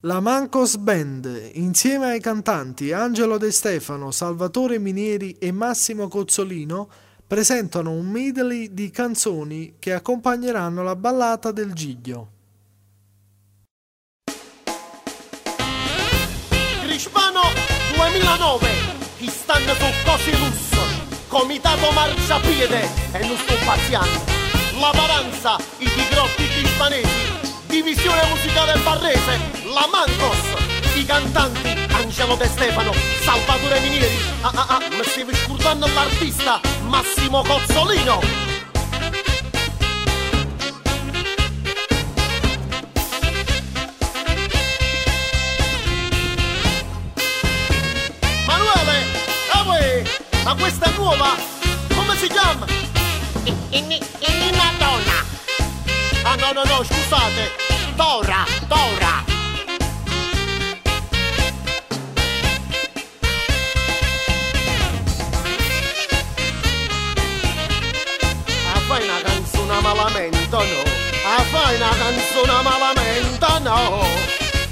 La Mancos Band, insieme ai cantanti Angelo De Stefano, Salvatore Minieri e Massimo Cozzolino, presentano un medley di canzoni che accompagneranno la ballata del Giglio. Crispano 2009, chi stanno su cosi lusso, comitato marciapiede e non sto paziando, la Paranza, i tigrotti crispanesi, divisione musicale barrese, la Mancos, i cantanti Angelo De Stefano, Salvatore Minieri, mi stavi scordando l'artista Massimo Cozzolino. Manuele, ma questa è nuova, come si chiama? Nina Donna. Ah no, scusate, Tora. fai una canzone malamente, no. Fai una canzone malamente, no.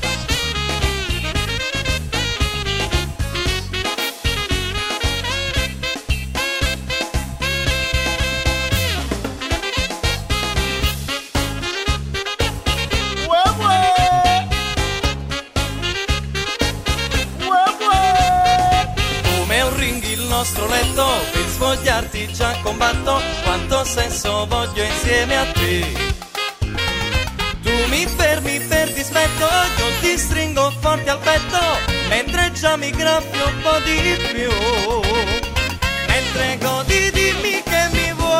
Nostro letto per svogliarti già combatto, quanto senso voglio insieme a te. Tu mi fermi per dispetto, io ti stringo forte al petto, mentre già mi graffio un po' di più, mentre godi dimmi che mi vuoi.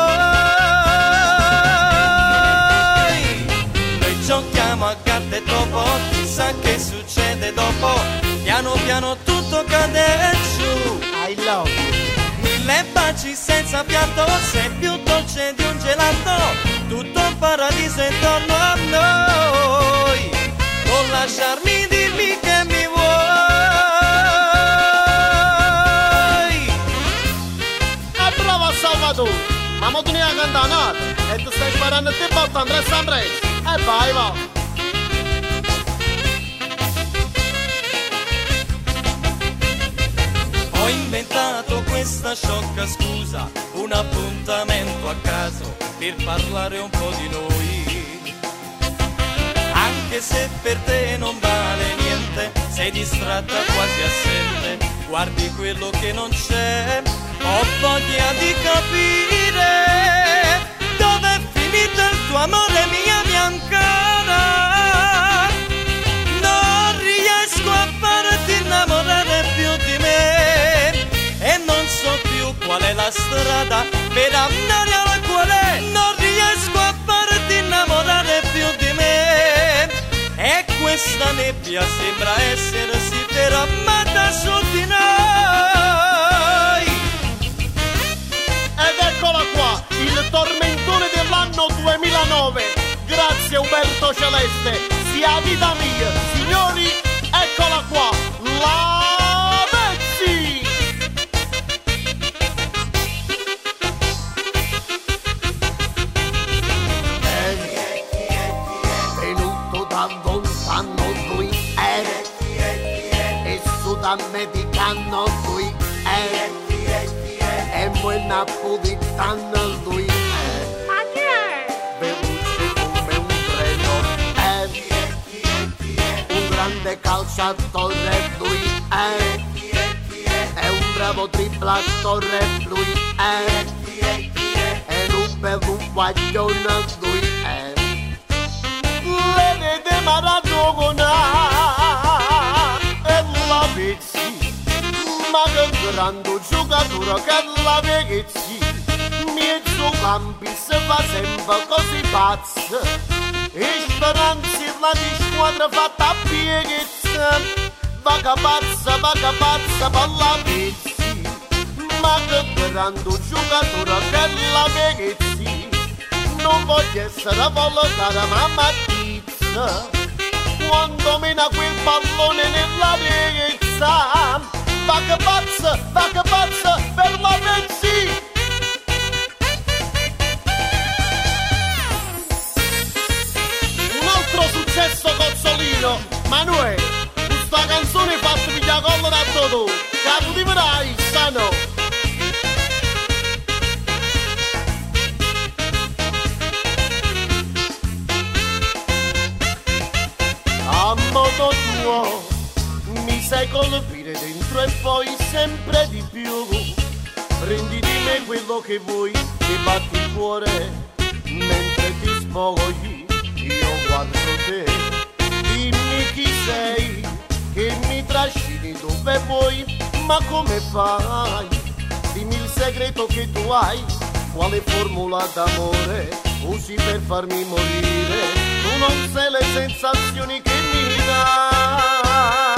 Noi giochiamo a gatta e topo, chissà che succede dopo, piano piano tutto cade giù. I love you. Mille baci senza pianto, sei più dolce di un gelato, tutto un paradiso intorno a noi. Non lasciarmi, dimmi che mi vuoi. Brava Salvatore, ma mo tu ne hai cantato e tu stai sparando a te botte Andres. E vai, va. Ho inventato questa sciocca scusa, un appuntamento a caso per parlare un po' di noi. Anche se per te non vale niente, sei distratta quasi assente, guardi quello che non c'è. Ho voglia di capire dove è finito il tuo amore, mia biancona. Non riesco a farti innamorare più di me e non so più qual è la strada per andare al cuore. Non riesco a farti innamorare più di me e questa nebbia sembra essersi fermata su di noi. Ed eccola qua, il tormentone dell'anno 2009. Grazie Uberto Celeste, sia vita mia. Signori, eccola qua, la Vezzi. Venuto da lontano lui e sudamericano lui e poi napolitano lui Ma chi è? veloce come un treno un grande calciatore lui è un bravo triplatore lui è un bello guaglione lui Vedete Maradona e la Vezzi, ma che grande giocatore che la Vezzi, mezzocampi si fa sempre così pazzo e speranzi la di squadra fatta a pieghezza, vaga pazza per la Vezzi, ma che grande giocatore che la Vezzi, non voglio essere volgare ma mattizza, quando mena quel pallone nella rezza, vaga pazza per la Vezzi. Un altro successo Cozzolino, Manuele, a modo tuo mi sai colpire dentro e poi sempre di più. Prendi di me quello che vuoi, ti batti il cuore mentre ti spogli, io guardo te. Dimmi chi sei, che mi trascini dove vuoi, ma come fai? Dimmi il segreto che tu hai, quale formula d'amore usi per farmi morire. Tu non sai le sensazioni che mi dai.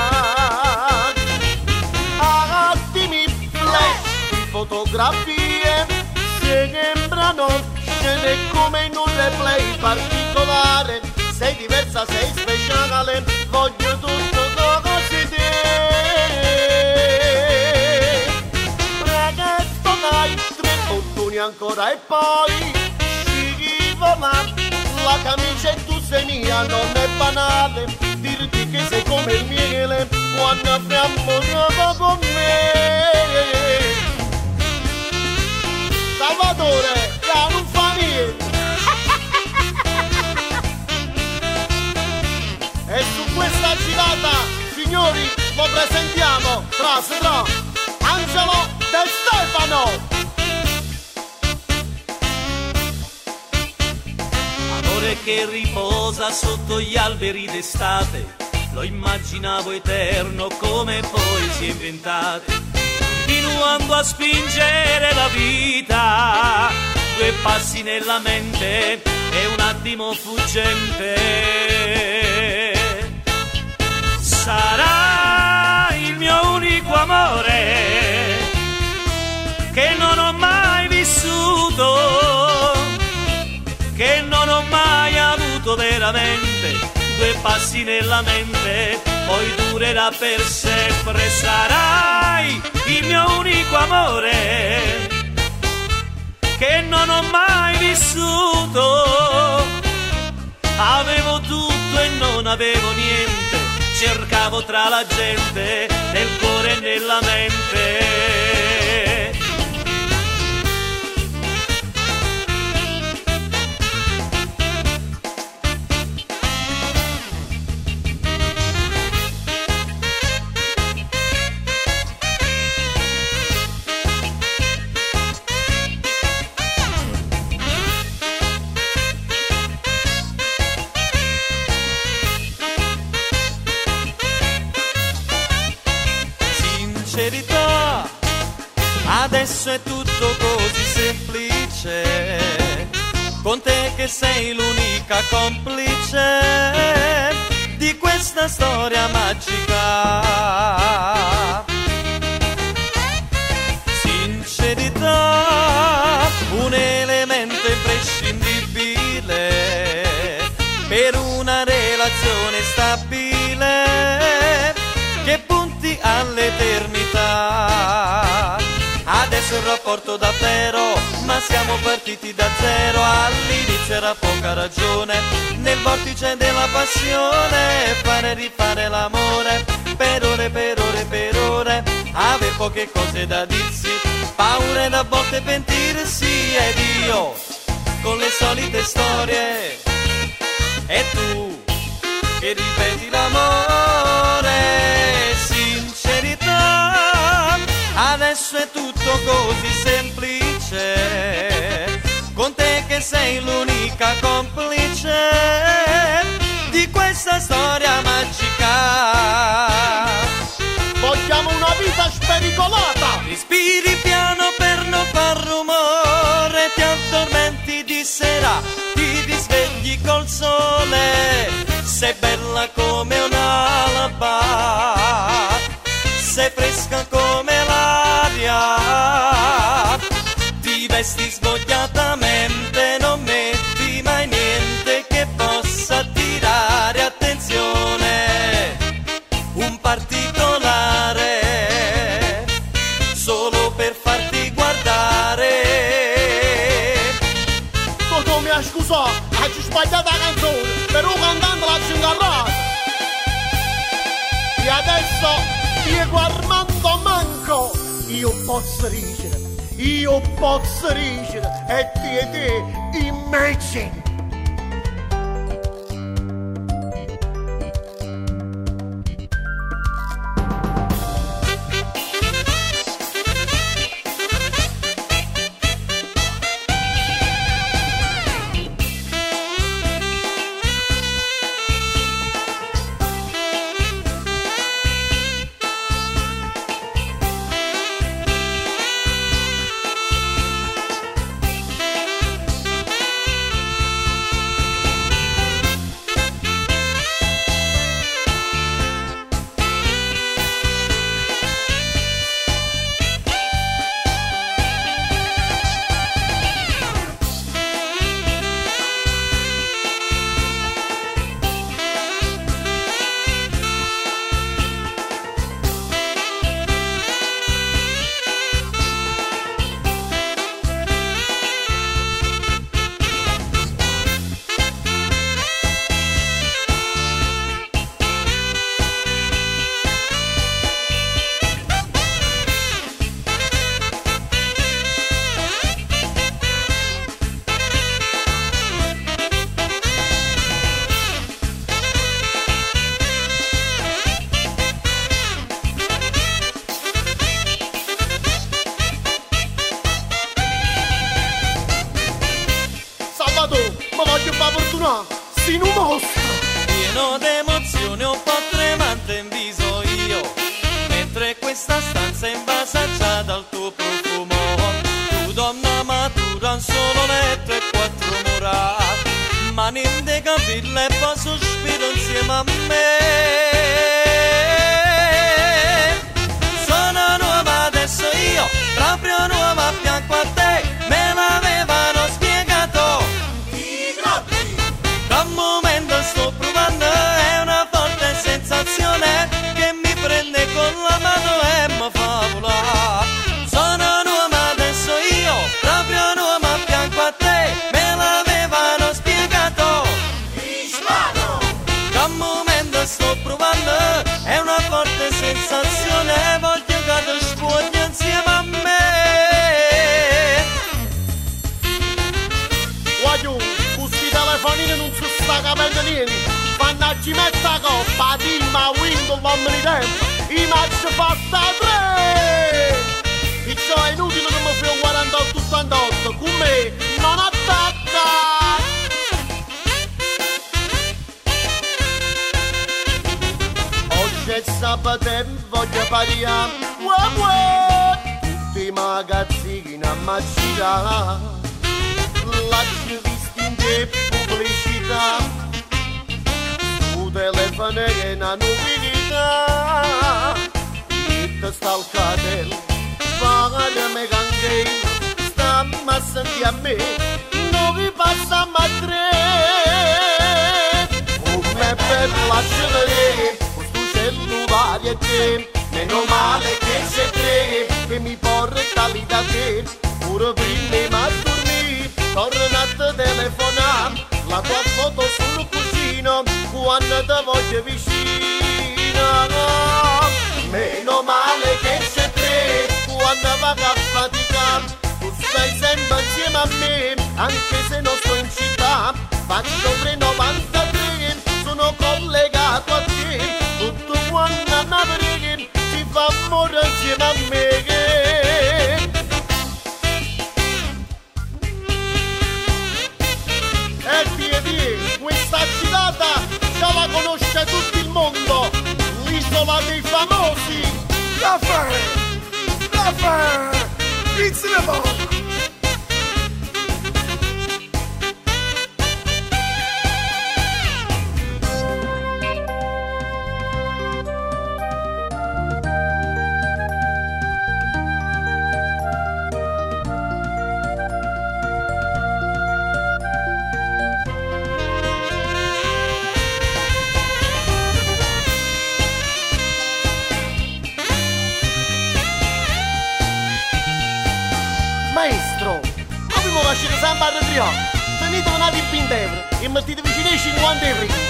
Attimi flash di fotografie sembrano scene come in un replay particolare. Sei diversa, sei speciale, voglio tutto così te. Ragazzo dai, 3 bottoni ancora e poi scivola. La camicia e tu sei mia, non è banale dirti che sei come il miele quando abbiamo gioco con me. Salvatore, che non fa niente. E su questa girata, signori, lo presentiamo tra Angelo De Stefano. Amore che riposa sotto gli alberi d'estate, lo immaginavo eterno come poi si è inventato, continuando a spingere la vita, 2 passi nella mente e un attimo fuggente. Sarà il mio unico amore che non ho mai vissuto, che non ho mai avuto veramente, 2 passi nella mente, poi durerà per sempre. Sarai il mio unico amore che non ho mai vissuto, avevo tutto e non avevo niente, cercavo tra la gente, nel cuore e nella mente. Adesso è tutto così semplice, con te che sei l'unica complice di questa storia magica. Sincerità, un elemento imprescindibile per una relazione stabile che punti all'eternità. Adesso il rapporto davvero, ma siamo partiti da zero. All'inizio era poca ragione, nel vortice della passione, fare e rifare l'amore, per ore, per ore, per ore, ave poche cose da dirsi, paure da volte pentirsi, ed io con le solite storie, e tu che ripeti l'amore. Sincerità, adesso è tutto così semplice, con te che sei l'unica complice di questa storia magica. Vogliamo una vita spericolata. Respiri piano per non far rumore, ti addormenti di sera, ti risvegli col sole, sei bella come un'alba, sei fresca come l'aria, ti vesti svogliatamente, non metti mai niente che possa attirare attenzione, un particolare, solo per farti guardare. Tu mi hai scusato, hai sbagliato la canzone, però cantando la cingarrata. E adesso Diego Armando Manco, io posso ridere e te invece. emozione un po' tremante in viso io, mentre questa stanza è invasata dal tuo profumo. Tu donna matura, un solo letto e 4 mura, ma niente capille e poi sospiro insieme a me. Sono nuova adesso io, proprio nuova a fianco a te, me l'avevano spiegato. Da un momento sto provando, è una forte sensazione che mi prende con la mano e mi fa volare. Sono nuova adesso io, proprio nuova a fianco a te, me l'avevano spiegato. Da un momento sto provando, è una forte sensazione, voglio che ti sfogli insieme a me. Guagliù, questi telefonini non si sta capendo niente. Fanno ci metta coppa, dimma, window, l'uomo di tempo. I match fatta 3. Perciò è inutile che mi fio 48-88. Con me non attacca. Oggi è sabato e voglio pariare. Tutti i magazzini a macina. L'hai visto in che pubblicità, su telefono che è una novità. Che sta al cartello, fatemi canché, stammi a sentire a me, non vi passiamo a 3. Come per lascia vedere, questo cellulare è te, meno male che c'è te, che mi porta lì da te, pure prima a dormire. Tornate a telefonare, la tua foto sul cuscino, quando ti voglio vicino. Meno male che c'è te, quando vado a faticare, tu stai sempre insieme a me, anche se non sto in città. Faccio 3,93, sono collegato a te, tutto quanto mi preghi, ci fa morire insieme a me. Questa girata già la conosce tutto il mondo, l'isola dei famosi. Caffè! It's the bomb! Maestro, abbiamo lasciato sempre a ritriare. Tenete una di 20 euro e mettete vicino ai 50 euro.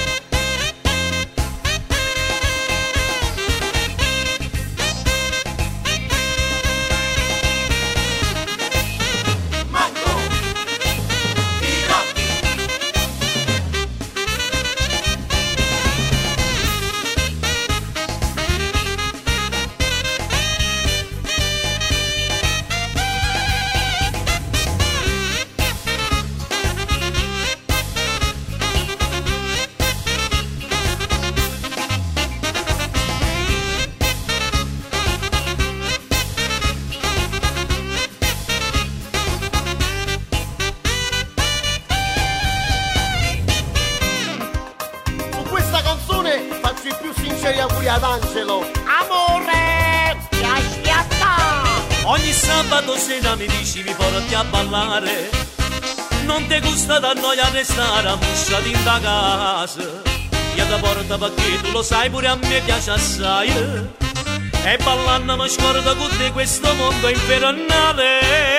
Faccio i più sinceri auguri ad Angelo. Amore, ti aspetta. Ogni sabato sera mi dici mi porti a ballare, non ti gusta da noi a restare ammusciati in da casa. Io ti porto perché tu lo sai pure a me piace assai, e ballando mi scordo con te questo mondo infernale.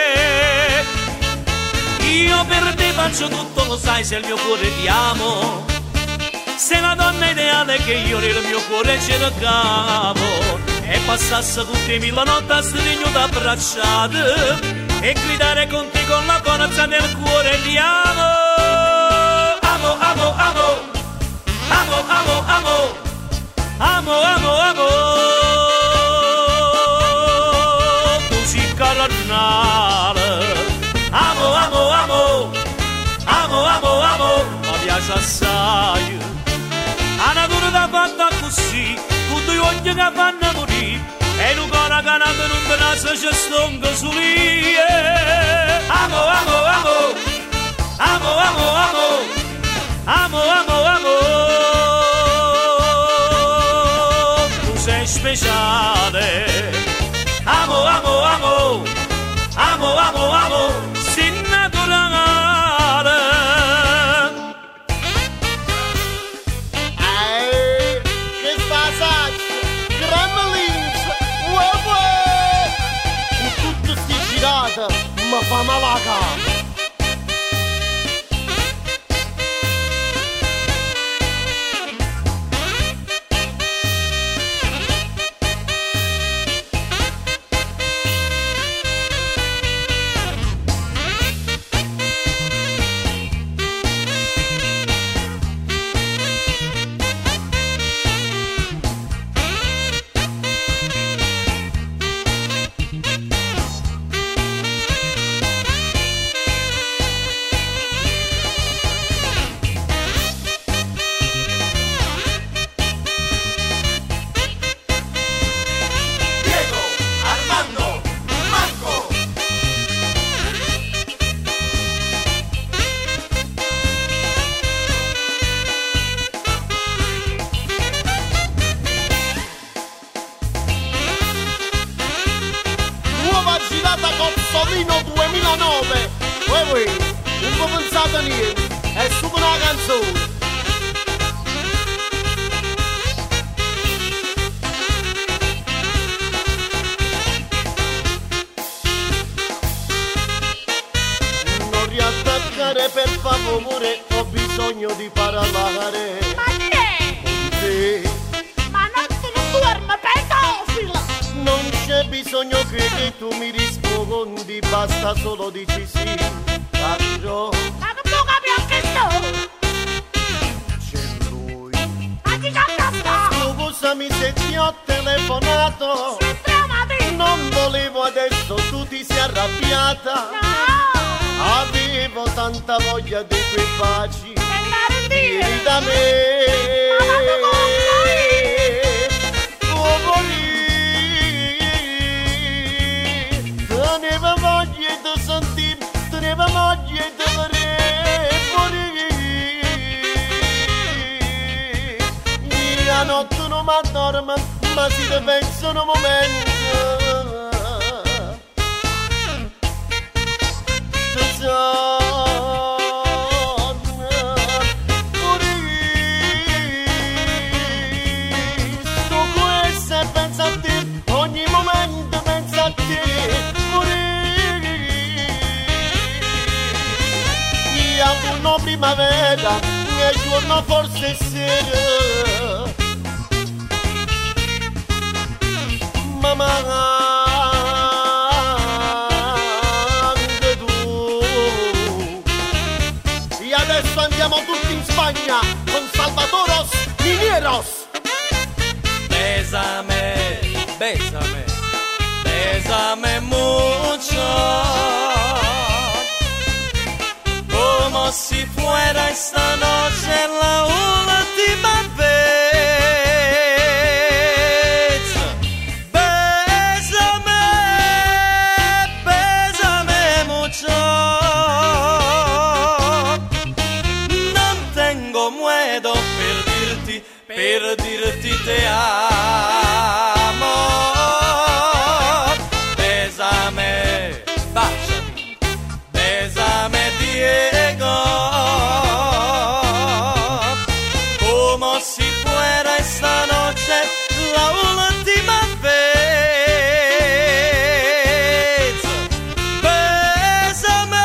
Io per te faccio tutto, lo sai, se il mio cuore ti amo, sei la donna ideale che io nel mio cuore cercavo, e passasse tutte 1000 notti a stringere abbracciate e gridare con te con la forza del cuore ti amo. Amo, amo, amo, amo, amo, amo, amo, amo, amo. Tu sei carnale. Amo, amo, amo, amo, amo, amo, mi piace assai. A natura da voglio che fanno morire e un cuore che non me la c'è stongo su lì. Amo, amo, amo, amo, amo, amo, amo, amo, amo, tu sei speciale. Amo, amo, amo, amo, amo, amo, sei naturale. Che spasaccio, Gremlins, uè, con tutto sti girate, ma fa malaga. Cozzolino 2009. Uè, non ho pensato niente, è solo una canzone. Non riattaccare per favore, ho bisogno di parlare. Ma chi è? Con te. Ma non sono dormo, pedofilo! Non c'è bisogno che tu mi rispondi, basta solo dici sì, capirò. Ma che tu capi che sto? C'è lui. Ma chi c'ha? Scusami se ti ho telefonato, non volevo adesso tu ti sei arrabbiata. No! Avevo tanta voglia di quei baci, Vieni vieni da me. Oh, teneva voglia di sentire, teneva voglia di vedere. La notte non mi addorma, ma si te pensa un momento. Sto questo e pensa a te, ogni momento pensa a te. Giorno primavera e giorno forse sera. Mamma anche tu. E adesso andiamo tutti in Spagna con Salvatoros Mineros. Bésame, bésame, bésame mucho, como si fuera esta noche la última vez. Bésame, bésame mucho, no tengo miedo per dirti te amo. Bésame, baciami, bésame Diego, como si fuera esta noche la última vez. Bésame,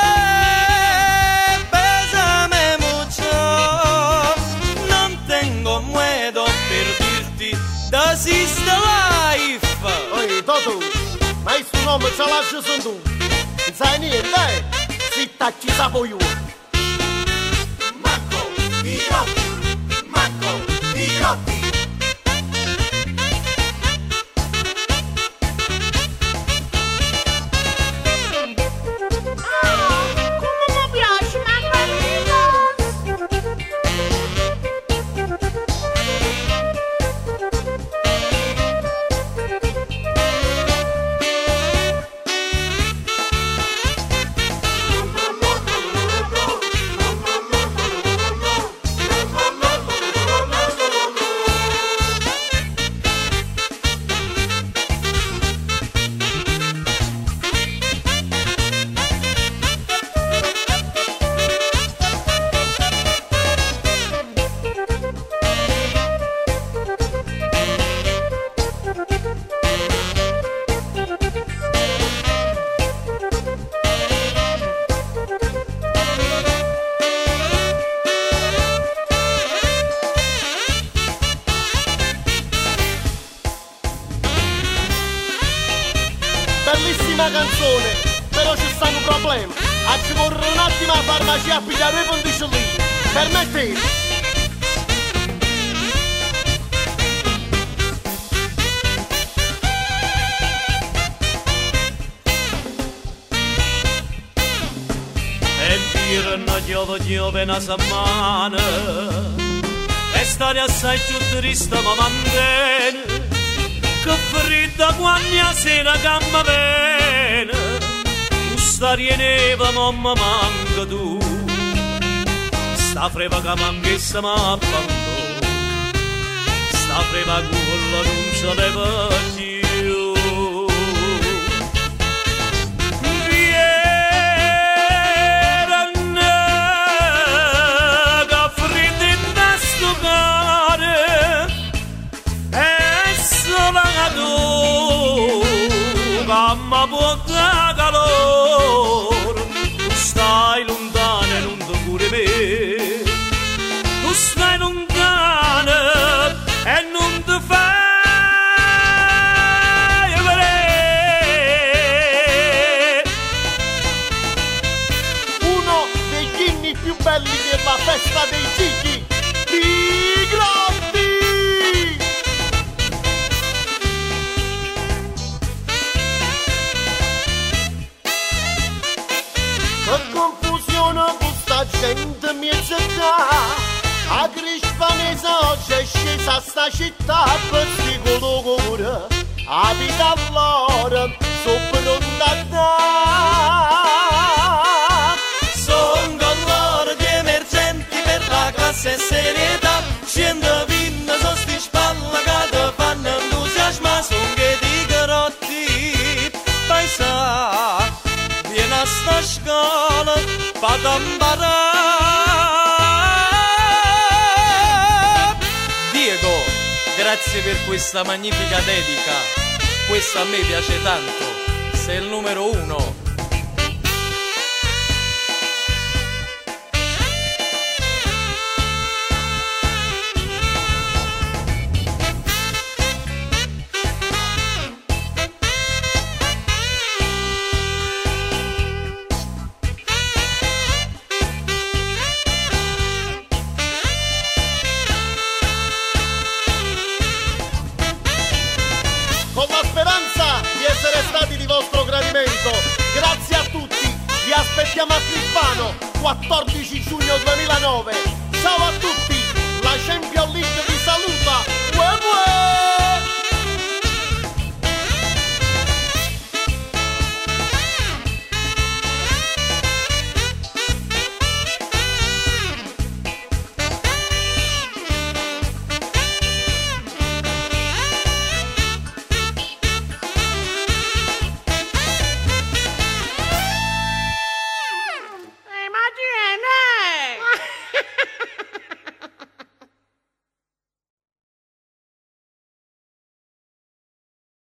bésame mucho, no tengo miedo per dirti das is the life. Oi, Toto, ma il suo nome ce l'ha già tu. Non sai niente, zitta ci sapo io. Marco Pirotti, Marco Pirotti. Come mi piace, Margarita! bella canzone, però ci sta un problema. Ci corre un attimo alla farmacia a pigliare i ponticellini. Permettete? Una giove una settimana e stare assai più triste ma mantene che fredda quando sera camma bene tu stare neve mamma manca tu sta freva che manchessa ma abbandona sta freva quella non sapeva più. Mamma porta calore, tu stai lontana e non ti curi me, tu stai lontana e non ti fai vedere. Uno degli inni più belli della festa dei Gigli, i Grotti! Che confusione questa gente mi è a Crispanese oggi è scesa sta città per sti colore abita allora sopra l'ondata son colore di emergenti per la classe e serietà scende vinna so sti spalla che ti fanno entusiasma son che di Grotti paesa vieni a sta scuola Patambara. Diego, grazie per questa magnifica dedica. Questa a me piace tanto. Sei il numero 1. Grazie a tutti, vi aspettiamo a Crispano 14 giugno 2009. Ciao a tutti, la Champions League